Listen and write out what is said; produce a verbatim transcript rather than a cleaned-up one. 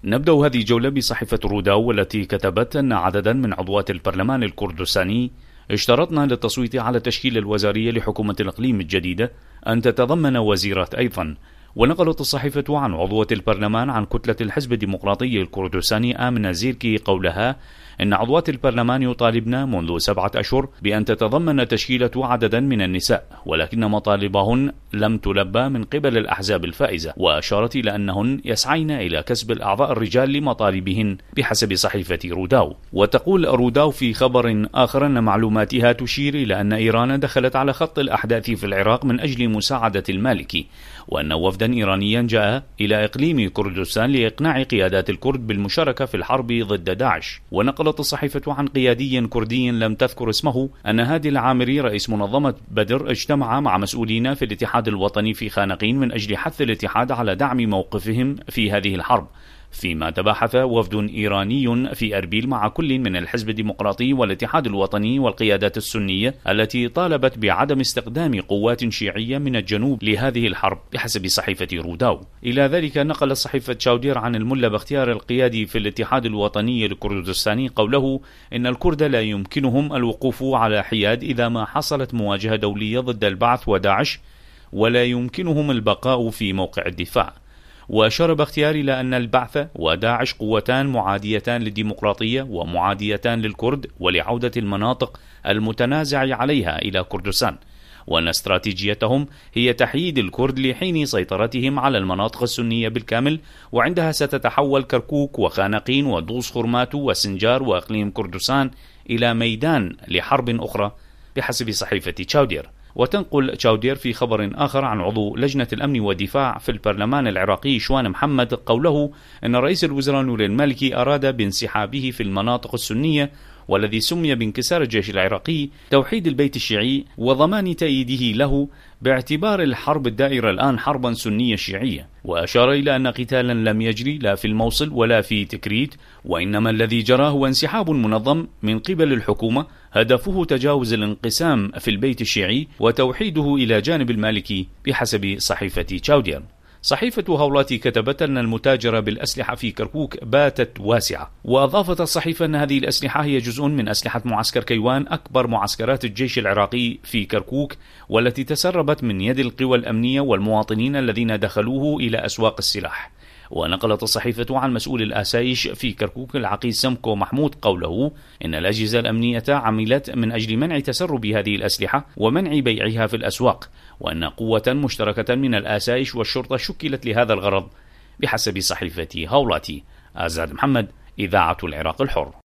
نبدأ هذه الجولة بصحيفة روداو والتي كتبت أن عددا من عضوات البرلمان الكردستاني اشترطنا للتصويت على تشكيل الوزارية لحكومة الإقليم الجديدة أن تتضمن وزيرات أيضا. ونقلت الصحيفة عن عضوة البرلمان عن كتلة الحزب الديمقراطي الكردستاني آمنة زيركي قولها إن عضوات البرلمان يطالبن منذ سبعة أشهر بأن تتضمن تشكيلة عددا من النساء، ولكن مطالبهن لم تلبى من قبل الأحزاب الفائزة، وأشارت إلى أنهن يسعين إلى كسب الأعضاء الرجال لمطالبهن بحسب صحيفة روداو. وتقول روداو في خبر آخر أن معلوماتها تشير إلى أن إيران دخلت على خط الأحداث في العراق من أجل مساعدة المالكي، وأن وفدا إيرانيا جاء إلى إقليم كردستان لإقناع قيادات الكرد بالمشاركة في الحرب ضد داعش. ونقلت الصحيفة عن قيادي كردي لم تذكر اسمه أن هادي العامري رئيس منظمة بدر اجتمع مع مسؤولين في الاتحاد الوطني في خانقين من أجل حث الاتحاد على دعم موقفهم في هذه الحرب، فيما تباحث وفد إيراني في أربيل مع كل من الحزب الديمقراطي والاتحاد الوطني والقيادات السنية التي طالبت بعدم استخدام قوات شيعية من الجنوب لهذه الحرب بحسب صحيفة روداو. إلى ذلك نقل صحيفة شاودير عن الملا باختيار القيادي في الاتحاد الوطني الكردستاني قوله إن الكرد لا يمكنهم الوقوف على حياد إذا ما حصلت مواجهة دولية ضد البعث وداعش، ولا يمكنهم البقاء في موقع الدفاع. وأشار باختيار إلى أن البعث وداعش قوتان معاديتان للديمقراطية ومعاديتان للكرد ولعودة المناطق المتنازع عليها إلى كردستان، وأن استراتيجيتهم هي تحييد الكرد لحين سيطرتهم على المناطق السنية بالكامل، وعندها ستتحول كركوك وخانقين ودوس خرمات وسنجار وأقليم كردستان إلى ميدان لحرب أخرى بحسب صحيفة شاودير. وتنقل شاودير في خبر آخر عن عضو لجنة الأمن والدفاع في البرلمان العراقي شوان محمد قوله أن رئيس الوزراء نور المالكي أراد بانسحابه في المناطق السنية والذي سمي بانكسار الجيش العراقي توحيد البيت الشيعي وضمان تأييده له باعتبار الحرب الدائرة الآن حربا سنية شيعية. وأشار إلى أن قتالا لم يجري لا في الموصل ولا في تكريت، وإنما الذي جرى هو انسحاب منظم من قبل الحكومة هدفه تجاوز الانقسام في البيت الشيعي وتوحيده إلى جانب المالكي بحسب صحيفة شاودير. صحيفة هولاتي كتبت أن المتاجرة بالأسلحة في كركوك باتت واسعة، وأضافت الصحيفة أن هذه الأسلحة هي جزء من أسلحة معسكر كيوان أكبر معسكرات الجيش العراقي في كركوك، والتي تسربت من يد القوى الأمنية والمواطنين الذين دخلوه إلى أسواق السلاح. ونقلت الصحيفة عن مسؤول الآسايش في كركوك العقيد سمكو محمود قوله إن الأجهزة الأمنية عملت من أجل منع تسرب هذه الأسلحة ومنع بيعها في الأسواق، وأن قوة مشتركة من الآسايش والشرطة شكلت لهذا الغرض بحسب صحيفة هولاتي. آزاد محمد، إذاعة العراق الحر.